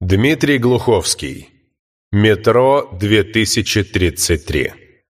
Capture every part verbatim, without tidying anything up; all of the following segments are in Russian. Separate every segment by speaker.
Speaker 1: Дмитрий Глуховский. Метро две тысячи тридцать три.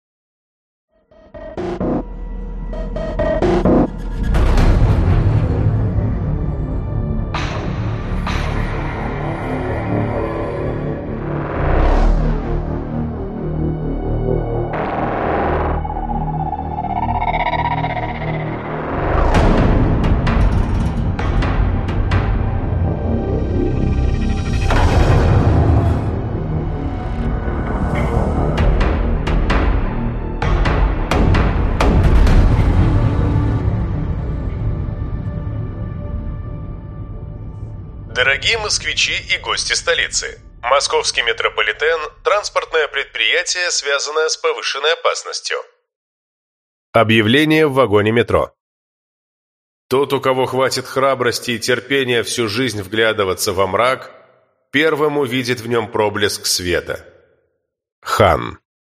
Speaker 2: Дорогие москвичи и гости столицы, московский метрополитен – транспортное предприятие, связанное с повышенной опасностью.
Speaker 1: Объявление в вагоне метро. Тот, у кого хватит храбрости и терпения всю жизнь вглядываться во мрак, первым увидит в нем проблеск света. Хан.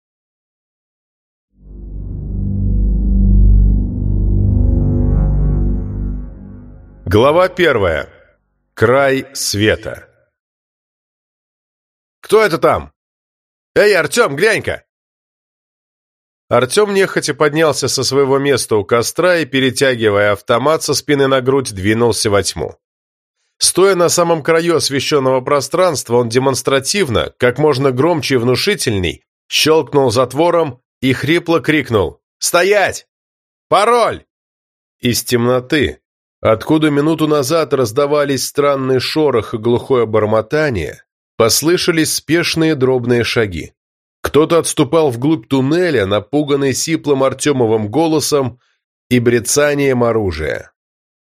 Speaker 1: Глава первая. Край света. «Кто это там? Эй, Артем, глянь-ка!» Артем нехотя поднялся со своего места у костра и, перетягивая автомат со спины на грудь, двинулся во тьму. Стоя на самом краю освещенного пространства, он демонстративно, как можно громче и внушительней, щелкнул затвором и хрипло крикнул: «Стоять! Пароль!» Из темноты, откуда минуту назад раздавались странный шорох и глухое бормотание, послышались спешные дробные шаги. Кто-то отступал вглубь туннеля, напуганный сиплым Артемовым голосом и брецанием оружия.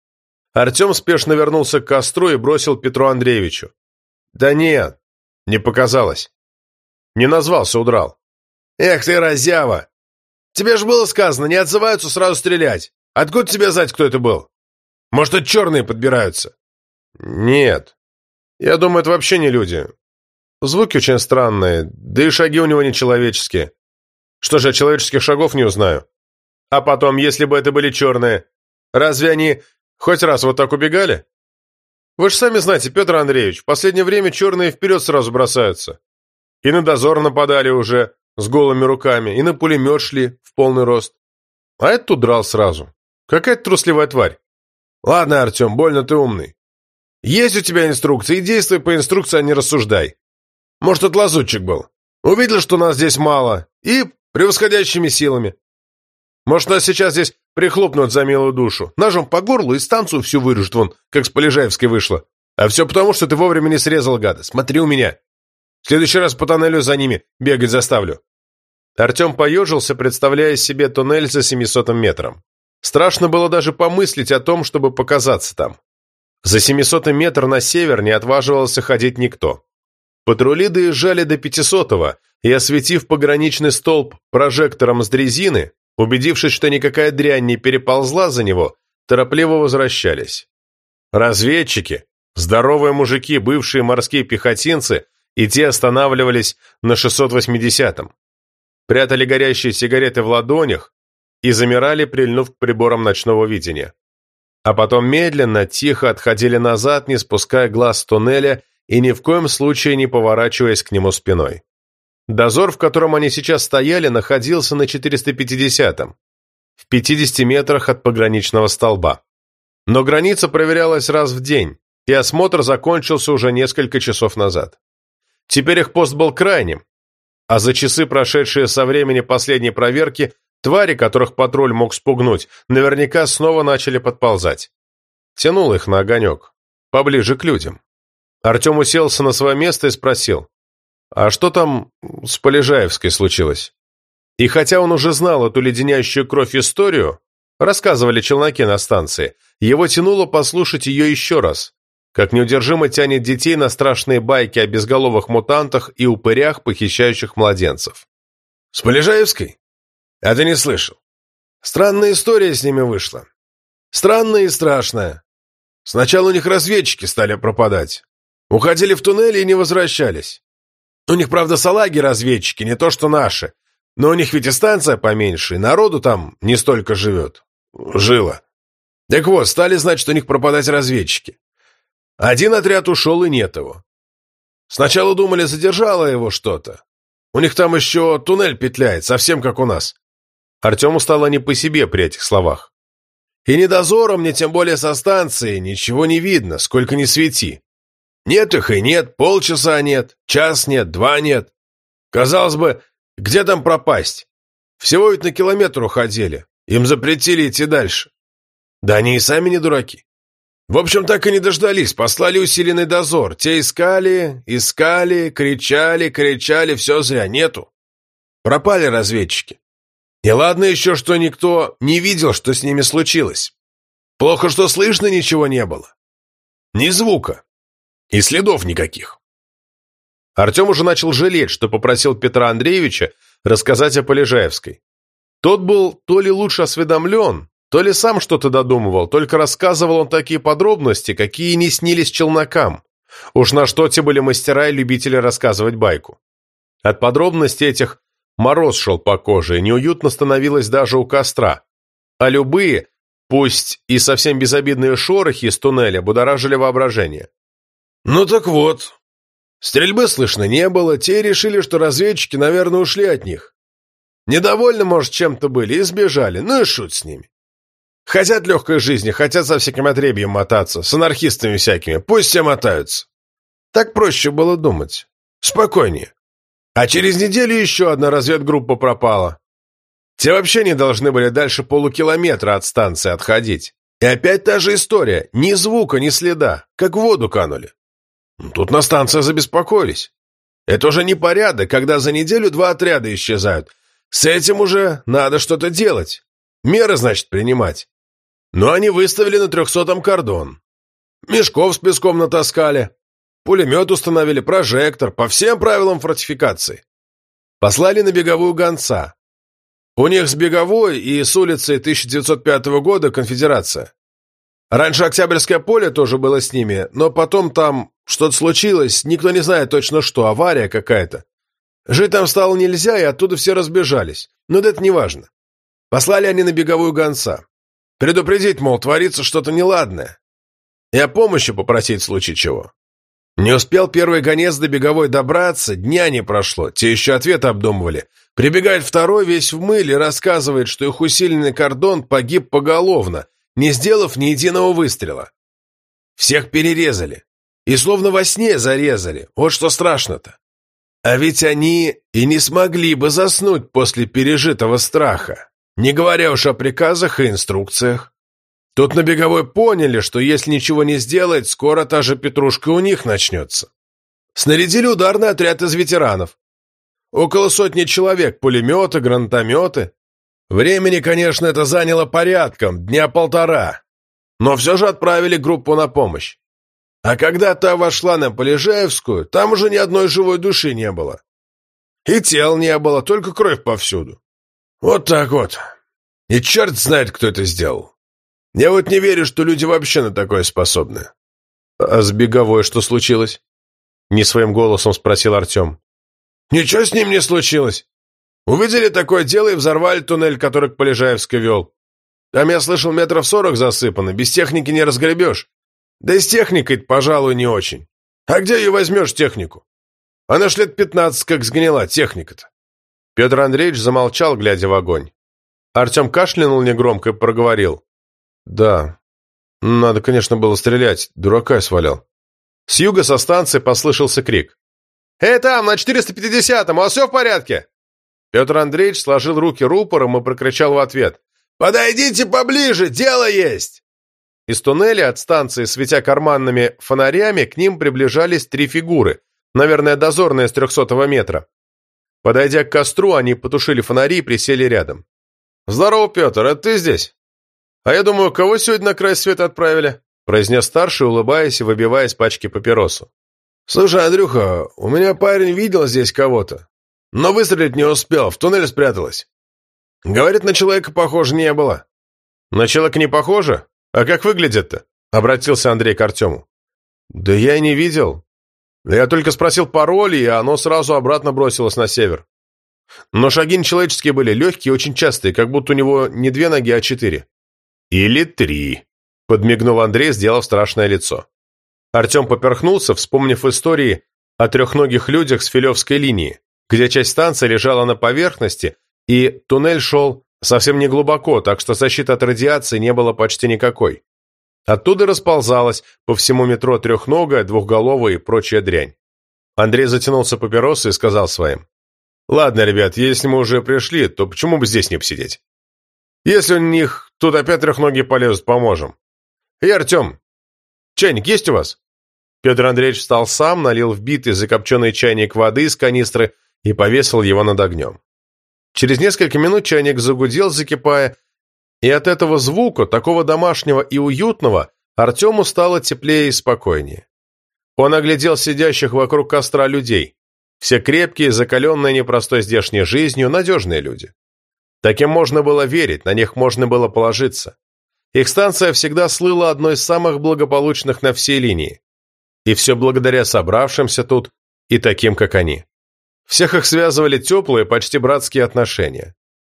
Speaker 1: Артем спешно вернулся к костру и бросил Петру Андреевичу: «Да нет, не показалось. Не назвался, удрал». «Эх ты, разява! Тебе же было сказано, не отзываются, сразу стрелять. Откуда тебе знать, кто это был? Может, это черные подбираются?» «Нет. Я думаю, это вообще не люди. Звуки очень странные, да и шаги у него нечеловеческие. Что же, я человеческих шагов не узнаю? А потом, если бы это были черные, разве они хоть раз вот так убегали? Вы же сами знаете, Петр Андреевич, в последнее время черные вперед сразу бросаются. И на дозор нападали уже с голыми руками, и на пулемет шли в полный рост. А этот удрал сразу. Какая-то трусливая тварь. Ладно, Артем, больно ты умный. Есть у тебя инструкция, и действуй по инструкции, а не рассуждай. Может, это лазутчик был. Увидел, что нас здесь мало, и превосходящими силами. Может, нас сейчас здесь прихлопнут за милую душу, ножом по горлу и станцию всю вырежут вон, как с Полежаевской вышло. А все потому, что ты вовремя не срезал, гада. Смотри у меня. В следующий раз по тоннелю за ними бегать заставлю». Артем поежился, представляя себе туннель за семисотым метром. Страшно было даже помыслить о том, чтобы показаться там. За семисотый метр на север не отваживался ходить никто. Патрули доезжали до пятисотого и, осветив пограничный столб прожектором с дрезины, убедившись, что никакая дрянь не переползла за него, торопливо возвращались. Разведчики, здоровые мужики, бывшие морские пехотинцы, и те останавливались на шестьсот восьмидесятом. Прятали горящие сигареты в ладонях и замирали, прильнув к приборам ночного видения. А потом медленно, тихо отходили назад, не спуская глаз с туннеля и ни в коем случае не поворачиваясь к нему спиной. Дозор, в котором они сейчас стояли, находился на четыреста пятидесятом, в пятидесяти метрах от пограничного столба. Но граница проверялась раз в день, и осмотр закончился уже несколько часов назад. Теперь их пост был крайним, а за часы, прошедшие со времени последней проверки, твари, которых патруль мог спугнуть, наверняка снова начали подползать. Тянул их на огонек, поближе к людям. Артем уселся на свое место и спросил: «А что там с Полежаевской случилось?» И хотя он уже знал эту леденящую кровь историю, рассказывали челноки на станции, его тянуло послушать ее еще раз, как неудержимо тянет детей на страшные байки о безголовых мутантах и упырях, похищающих младенцев. «С Полежаевской? А ты не слышал? Странная история с ними вышла. Странная и страшная. Сначала у них разведчики стали пропадать. Уходили в туннели и не возвращались. У них, правда, салаги-разведчики, не то что наши. Но у них ведь и станция поменьше, и народу там не столько живет. Жило. Так вот, стали, значит, у них пропадать разведчики. Один отряд ушел, и нет его.
Speaker 3: Сначала думали, задержало его что-то. У них там еще туннель петляет, совсем как у нас».
Speaker 1: Артему стало не по себе при этих словах.
Speaker 3: «И ни дозора мне, тем более со станции, ничего не видно, сколько ни свети. Нет их и нет, полчаса нет, час нет, два нет. Казалось бы, где там пропасть? Всего ведь на километр уходили, им запретили идти дальше. Да они и сами не дураки. В общем, так и не дождались, послали усиленный дозор. Те искали, искали, кричали, кричали, все зря, нету. Пропали разведчики. И ладно еще, что никто не видел, что с ними случилось. Плохо, что слышно ничего не было. Ни звука. И следов никаких».
Speaker 1: Артем уже начал жалеть, что попросил Петра Андреевича рассказать о Полежаевской. Тот был то ли лучше осведомлен, то ли сам что-то додумывал, только рассказывал он такие подробности, какие не снились челнокам. Уж на что те были мастера и любители рассказывать байку. От подробностей этих мороз шел по коже, и неуютно становилось даже у костра. А любые, пусть и совсем безобидные шорохи из туннеля, будоражили воображение.
Speaker 3: «Ну так вот. Стрельбы слышно не было, те решили, что разведчики, наверное, ушли от них. Недовольны, может, чем-то были и сбежали, ну и шут с ними. Хотят легкой жизни, хотят со всяким отребьем мотаться, с анархистами всякими, пусть все мотаются. Так проще было думать. Спокойнее. А через неделю еще одна разведгруппа пропала. Те вообще не должны были дальше полукилометра от станции отходить. И опять та же история, ни звука, ни следа, как в воду канули. Тут на станции забеспокоились. Это уже не порядок, когда за неделю два отряда исчезают. С этим уже надо что-то делать. Меры, значит, принимать. Но они выставили на трехсотом кордон. Мешков с песком натаскали. Пулемет установили, прожектор, по всем правилам фортификации. Послали на беговую гонца. У них с беговой и с улицы тысяча девятьсот пятого года конфедерация. Раньше Октябрьское поле тоже было с ними, но потом там что-то случилось, никто не знает точно что, авария какая-то. Жить там стало нельзя, и оттуда все разбежались. Но это не важно. Послали они на беговую гонца. Предупредить, мол, творится что-то неладное. И о помощи попросить в случае чего. Не успел первый гонец до беговой добраться, дня не прошло, те еще ответы обдумывали. Прибегает второй, весь в мыле, рассказывает, что их усиленный кордон погиб поголовно, не сделав ни единого выстрела. Всех перерезали. И словно во сне зарезали. Вот что страшно-то. А ведь они и не смогли бы заснуть после пережитого страха, не говоря уж о приказах и инструкциях. Тут на беговой поняли, что если ничего не сделать, скоро та же петрушка у них начнется. Снарядили ударный отряд из ветеранов. Около сотни человек, пулеметы, гранатометы. Времени, конечно, это заняло порядком, дня полтора. Но все же отправили группу на помощь. А когда та вошла на Полежаевскую, там уже ни одной живой души не было. И тел не было, только кровь повсюду. Вот так вот. И черт знает, кто это сделал. Я вот не верю, что люди вообще на такое способны.
Speaker 1: — А с беговой что случилось? — не своим голосом спросил Артем.
Speaker 3: — Ничего с ним не случилось. Увидели такое дело и взорвали туннель, который к Полежаевской вел. Там, я слышал, метров сорок засыпано, без техники не разгребешь. Да и с техникой, пожалуй, не очень. А где ее возьмешь, технику? Она ж лет пятнадцать как сгнила, техника-то.
Speaker 1: Петр Андреевич замолчал, глядя в огонь. Артем кашлянул негромко и проговорил. Да, надо, конечно, было стрелять, дурака я свалял. С юга со станции послышался крик. «Эй, там, на четыреста пятидесятом, у вас все в порядке?» Петр Андреевич сложил руки рупором и прокричал в ответ.
Speaker 3: «Подойдите поближе, дело есть!»
Speaker 1: Из туннеля от станции, светя карманными фонарями, к ним приближались три фигуры, наверное, дозорные с трехсотого метра. Подойдя к костру, они потушили фонари и присели рядом. «Здорово, Петр, это ты здесь?» «А я думаю, кого сегодня на край света отправили?» произнес старший, улыбаясь и выбивая из пачки папиросу.
Speaker 3: «Слушай, Андрюха, у меня парень видел здесь кого-то, но выстрелить не успел, в туннель спряталась. Говорит, на человека похоже не было».
Speaker 1: «На человека не похоже? А как выглядит-то?» обратился Андрей к Артему. «Да я и не видел. Я только спросил пароль, и оно сразу обратно бросилось на север. Но шаги нечеловеческие были, легкие, очень частые, как будто у него не две ноги, а четыре». «Или три», — подмигнул Андрей, сделав страшное лицо. Артем поперхнулся, вспомнив истории о трехногих людях с Филевской линии, где часть станции лежала на поверхности, и туннель шел совсем не глубоко, так что защиты от радиации не было почти никакой. Оттуда расползалась по всему метро трехногая, двухголовая и прочая дрянь. Андрей затянулся папиросой и сказал своим: «Ладно, ребят, если мы уже пришли, то почему бы здесь не посидеть? Если у них тут опять трехногие полезут, поможем. И, Артем, чайник есть у вас?» Петр Андреевич встал сам, налил в битый закопченный чайник воды из канистры и повесил его над огнем. Через несколько минут чайник загудел, закипая, и от этого звука, такого домашнего и уютного, Артему стало теплее и спокойнее. Он оглядел сидящих вокруг костра людей. Все крепкие, закаленные непростой здешней жизнью, надежные люди. Таким можно было верить, на них можно было положиться. Их станция всегда слыла одной из самых благополучных на всей линии. И все благодаря собравшимся тут и таким, как они. Всех их связывали теплые, почти братские отношения.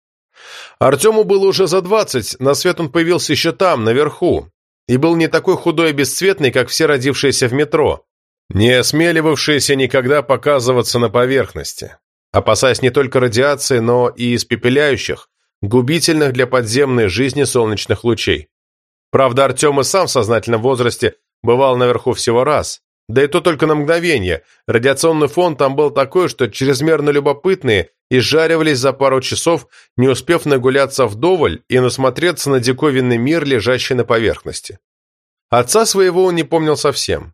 Speaker 1: Артему было уже за двадцать, на свет он появился еще там, наверху, и был не такой худой и бесцветный, как все родившиеся в метро, не осмеливавшиеся никогда показываться на поверхности, опасаясь не только радиации, но и испепеляющих, губительных для подземной жизни солнечных лучей. Правда, Артем и сам в сознательном возрасте бывал наверху всего раз, да и то только на мгновение. Радиационный фон там был такой, что чрезмерно любопытные изжаривались за пару часов, не успев нагуляться вдоволь и насмотреться на диковинный мир, лежащий на поверхности. Отца своего он не помнил совсем.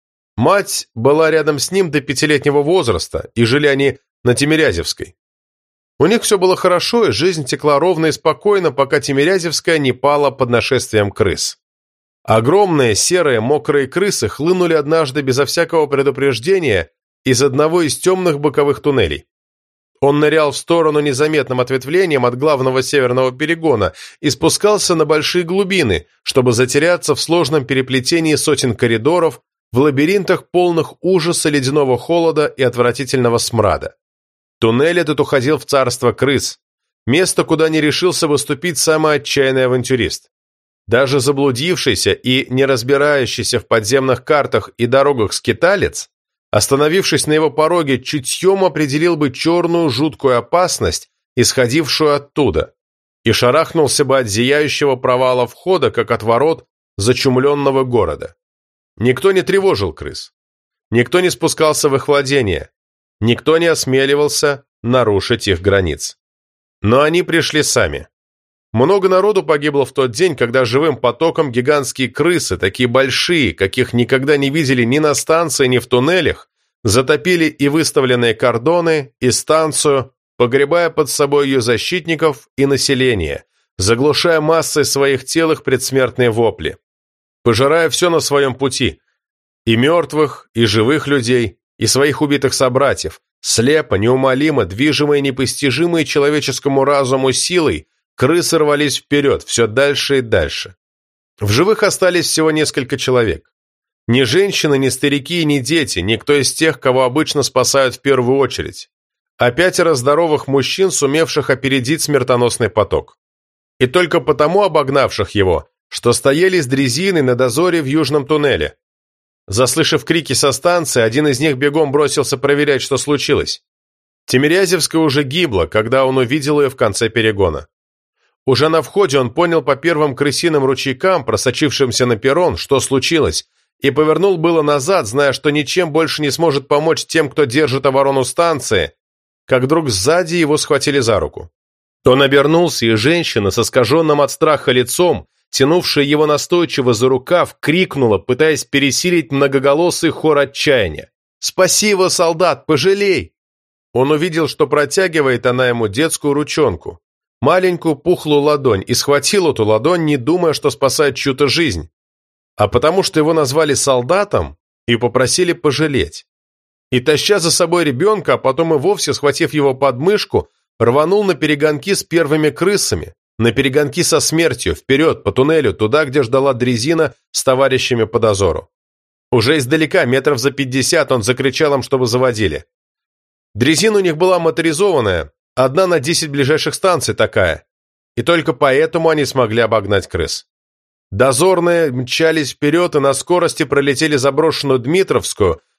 Speaker 1: Мать была рядом с ним до пятилетнего возраста, и жили они на Тимирязевской. У них все было хорошо, и жизнь текла ровно и спокойно, пока Тимирязевская не пала под нашествием крыс. Огромные серые мокрые крысы хлынули однажды безо всякого предупреждения из одного из темных боковых туннелей. Он нырял в сторону незаметным ответвлением от главного северного перегона и спускался на большие глубины, чтобы затеряться в сложном переплетении сотен коридоров, в лабиринтах полных ужаса, ледяного холода и отвратительного смрада. Туннель этот уходил в царство крыс, место, куда не решился бы ступить самый отчаянный авантюрист. Даже заблудившийся и не разбирающийся в подземных картах и дорогах скиталец, остановившись на его пороге, чутьем определил бы черную жуткую опасность, исходившую оттуда, и шарахнулся бы от зияющего провала входа, как от ворот зачумленного города. Никто не тревожил крыс. Никто не спускался в их владение. Никто не осмеливался нарушить их границ. Но они пришли сами. Много народу погибло в тот день, когда живым потоком гигантские крысы, такие большие, каких никогда не видели ни на станции, ни в туннелях, затопили и выставленные кордоны, и станцию, погребая под собой ее защитников и население, заглушая массой своих тел их предсмертные вопли, пожирая все на своем пути, и мертвых, и живых людей, и своих убитых собратьев, слепо, неумолимо, движимые непостижимой человеческому разуму силой, крысы рвались вперед, все дальше и дальше. В живых остались всего несколько человек. Ни женщины, ни старики, ни дети, никто из тех, кого обычно спасают в первую очередь, а пятеро здоровых мужчин, сумевших опередить смертоносный поток. И только потому обогнавших его, что стояли с дрезиной на дозоре в южном туннеле. Заслышав крики со станции, один из них бегом бросился проверять, что случилось. Тимирязевская уже гибла, когда он увидел ее в конце перегона. Уже на входе он понял по первым крысиным ручейкам, просочившимся на перрон, что случилось, и повернул было назад, зная, что ничем больше не сможет помочь тем, кто держит оборону станции, как вдруг сзади его схватили за руку. Он обернулся, и женщина с искаженным от страха лицом, тянувшая его настойчиво за рукав, крикнула, пытаясь пересилить многоголосый хор отчаяния: «Спаси его, солдат, пожалей!» Он увидел, что протягивает она ему детскую ручонку, маленькую пухлую ладонь, и схватил эту ладонь, не думая, что спасает чью-то жизнь, а потому что его назвали солдатом и попросили пожалеть. И, таща за собой ребенка, а потом и вовсе схватив его под мышку, рванул на перегонки с первыми крысами, на перегонки со смертью, вперед, по туннелю, туда, где ждала дрезина с товарищами по дозору. Уже издалека, метров за пятьдесят, он закричал им, чтобы заводили. Дрезина у них была моторизованная, одна на десять ближайших станций такая, и только поэтому они смогли обогнать крыс. Дозорные мчались вперед и на скорости пролетели заброшенную Дмитровскую,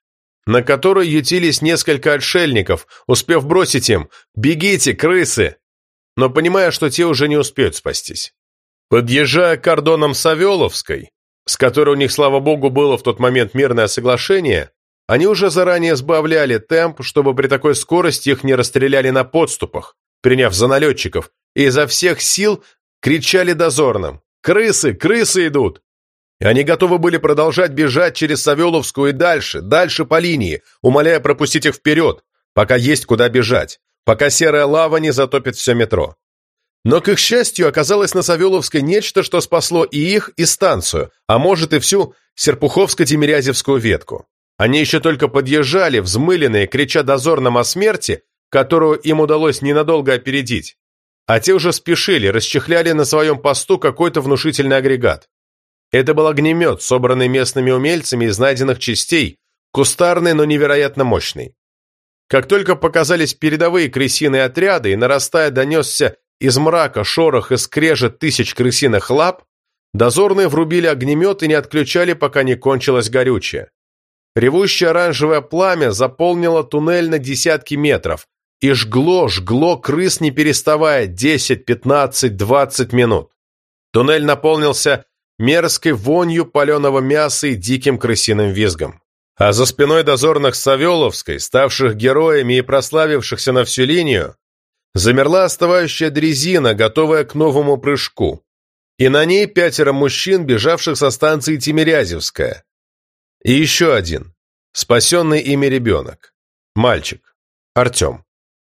Speaker 1: на которой ютились несколько отшельников, успев бросить им «Бегите, крысы!», но понимая, что те уже не успеют спастись. Подъезжая к кордонам Савеловской, с которой у них, слава богу, было в тот момент мирное соглашение, они уже заранее сбавляли темп, чтобы при такой скорости их не расстреляли на подступах, приняв за налетчиков, и изо всех сил кричали дозорным «Крысы! Крысы идут!». И они готовы были продолжать бежать через Савеловскую и дальше, дальше по линии, умоляя пропустить их вперед, пока есть куда бежать, пока серая лава не затопит все метро. Но, к их счастью, оказалось на Савеловской нечто, что спасло и их, и станцию, а может и всю Серпуховско-Тимирязевскую ветку. Они еще только подъезжали, взмыленные, крича дозорным о смерти, которую им удалось ненадолго опередить. А те уже спешили, расчехляли на своем посту какой-то внушительный агрегат. Это был огнемет, собранный местными умельцами из найденных частей, кустарный, но невероятно мощный. Как только показались передовые крысиные отряды и, нарастая, донесся из мрака шорох и скрежет тысяч крысиных лап, дозорные врубили огнемет и не отключали, пока не кончилось горючее. Ревущее оранжевое пламя заполнило туннель на десятки метров и жгло, жгло крыс не переставая десять, пятнадцать, двадцать минут. Туннель наполнился мерзкой вонью паленого мяса и диким крысиным визгом. А за спиной дозорных Савеловской, ставших героями и прославившихся на всю линию, замерла остывающая дрезина, готовая к новому прыжку. И на ней пятеро мужчин, бежавших со станции Тимирязевская. И еще один, спасенный ими ребенок. Мальчик. Артем.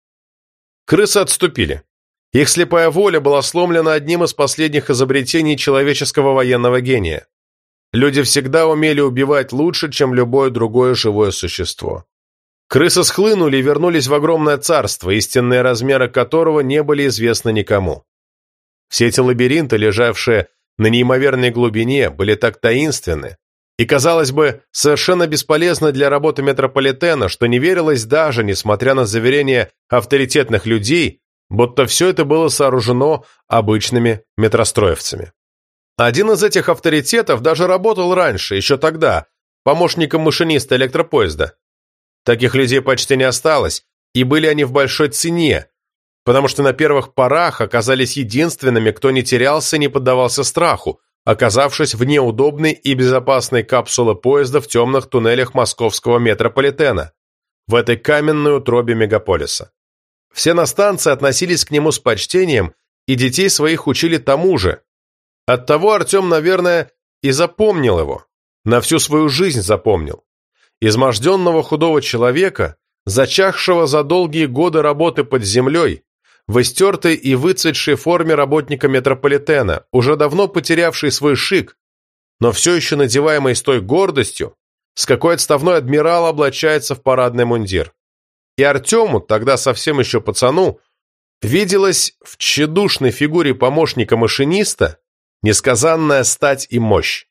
Speaker 1: Крысы отступили. Их слепая воля была сломлена одним из последних изобретений человеческого военного гения. Люди всегда умели убивать лучше, чем любое другое живое существо. Крысы схлынули и вернулись в огромное царство, истинные размеры которого не были известны никому. Все эти лабиринты, лежавшие на неимоверной глубине, были так таинственны и, казалось бы, совершенно бесполезны для работы метрополитена, что не верилось даже, несмотря на заверения авторитетных людей, будто все это было сооружено обычными метростроевцами. Один из этих авторитетов даже работал раньше, еще тогда, помощником машиниста электропоезда. Таких людей почти не осталось, и были они в большой цене, потому что на первых порах оказались единственными, кто не терялся и не поддавался страху, оказавшись вне удобной и безопасной капсулы поезда в темных туннелях московского метрополитена, в этой каменной утробе мегаполиса. Все на станции относились к нему с почтением, и детей своих учили тому же. Оттого Артем, наверное, и запомнил его, на всю свою жизнь запомнил. Изможденного худого человека, зачахшего за долгие годы работы под землей, в истертой и выцветшей форме работника метрополитена, уже давно потерявший свой шик, но все еще надеваемый с той гордостью, с какой отставной адмирал облачается в парадный мундир. И Артему, тогда совсем еще пацану, виделась в тщедушной фигуре помощника машиниста несказанная стать и мощь.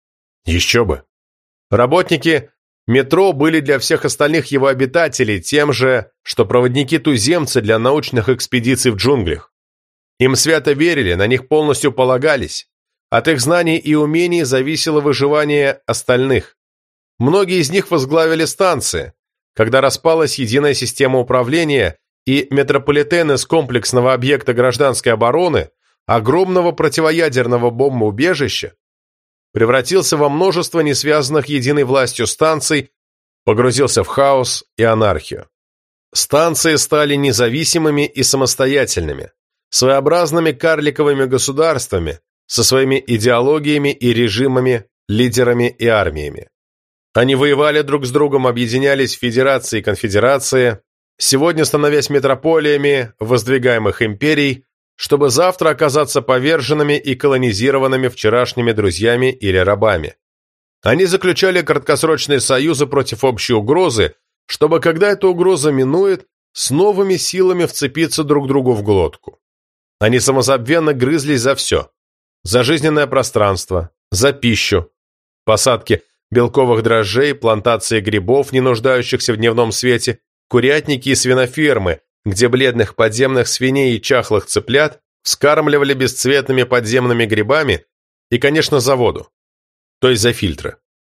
Speaker 1: Еще бы! Работники метро были для всех остальных его обитателей тем же, что проводники-туземцы для научных экспедиций в джунглях. Им свято верили, на них полностью полагались. От их знаний и умений зависело выживание остальных. Многие из них возглавили станции, когда распалась единая система управления, и метрополитен из комплексного объекта гражданской обороны, огромного противоядерного бомбоубежища, превратился во множество несвязанных единой властью станций, погрузился в хаос и анархию. Станции стали независимыми и самостоятельными, своеобразными карликовыми государствами со своими идеологиями и режимами, лидерами и армиями. Они воевали друг с другом, объединялись в федерации и конфедерации, сегодня становясь метрополиями воздвигаемых империй, чтобы завтра оказаться поверженными и колонизированными вчерашними друзьями или рабами. Они заключали краткосрочные союзы против общей угрозы, чтобы, когда эта угроза минует, с новыми силами вцепиться друг другу в глотку. Они самозабвенно грызлись за все. За жизненное пространство, за пищу, посадки белковых дрожжей, плантации грибов, не нуждающихся в дневном свете, курятники и свинофермы, где бледных подземных свиней и чахлых цыплят вскармливали бесцветными подземными грибами и, конечно, за воду, то есть за фильтры.